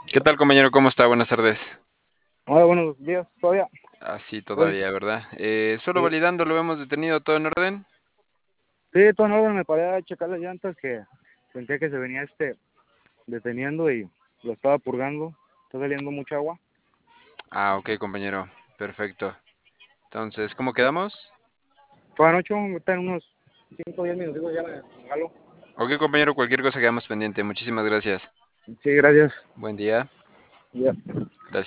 ¿Qué tal, compañero? ¿Cómo está? Buenas tardes. Hola, buenos días, todavía. Así Hoy, todavía, ¿verdad? Solo sí, validando, lo hemos detenido todo en orden. sí, todo en orden, me paré a checar las llantas que sentía que se venía deteniendo y lo estaba purgando. Está saliendo mucha agua. Ah, ok, compañero. Perfecto. Entonces, ¿cómo quedamos? Toda noche, está en unos 5 o 10 minutos ya me jalo. Ok, compañero, cualquier cosa quedamos pendiente. Muchísimas gracias. Sí, gracias. Buen día. Ya. Gracias.